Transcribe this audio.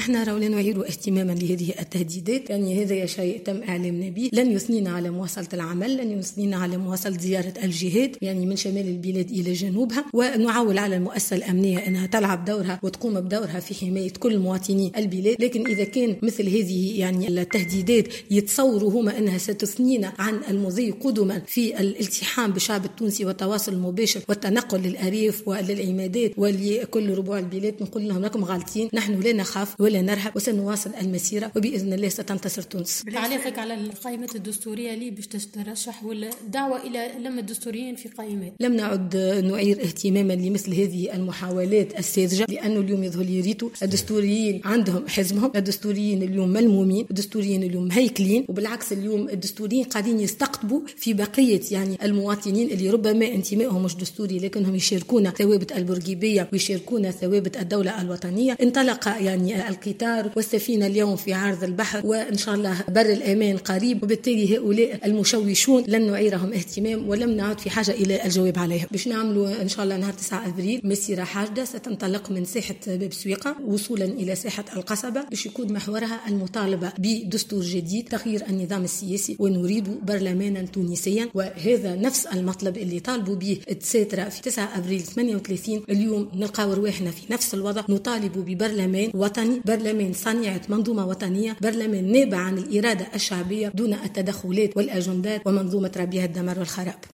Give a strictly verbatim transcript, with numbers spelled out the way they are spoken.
احنا راولا نعير اهتماما لهذه التهديدات، يعني هذا شيء تم اعلامنا به، لن يثنينا على مواصله العمل، لن يثنينا على مواصله زياره الجهات يعني من شمال البلاد الى جنوبها، ونعول على المؤسسه الامنيه انها تلعب دورها وتقوم بدورها في حمايه كل مواطني البلاد. لكن اذا كان مثل هذه يعني التهديدات يتصوروا هما انها ستثنينا عن المضي قدما في الالتحام بالشعب التونسي والتواصل المباشر والتنقل للارياف وللعمادات ولكل ربوع البلاد، نقول لهم لكم غالطين، نحن لا نخاف ولا نرهب وسنواصل المسيره وباذن الله ستنتصر تونس. تعليقك على القائمه الدستوريه اللي باش تترشح ولا دعوه الى لم الدستوريين في قائمات؟ لم نعد نعير اهتماما لمثل هذه المحاولات الساذجه، لانه اليوم يظهر لي ريتو الدستوريين عندهم حزمهم، الدستوريين اليوم ملمومين، الدستوريين اليوم مهيكلين، وبالعكس اليوم الدستوريين قاعدين يستقطبوا في بقيه يعني المواطنين اللي ربما انتمائهم مش دستوري لكنهم يشاركون ثوابت البرجيبيه ويشاركون ثوابت الدوله الوطنيه. انطلق يعني القطار والسفينه اليوم في عرض البحر، وان شاء الله بر الامان قريب، وبالتالي هؤلاء المشوشون لن نعيرهم اهتمام ولم نعد في حاجه الى الجواب عليها. باش نعملوا ان شاء الله نهار تسعة ابريل مسيره حاجه ستنطلق من ساحه باب سويقه وصولا الى ساحه القصبه، باش يكون محورها المطالبه بدستور جديد، تغيير النظام السياسي، ونريد برلمانا تونسيا، وهذا نفس المطلب اللي طالبوا به التساترة في تسعة ابريل ثمانية وثلاثين. اليوم نلقاو رواحنا في نفس الوضع، نطالب ببرلمان وطني، برلمان صنيعة منظومه وطنيه، برلمان نابع عن الاراده الشعبيه دون التدخلات والاجندات ومنظومه ربيع الدمار والخراب.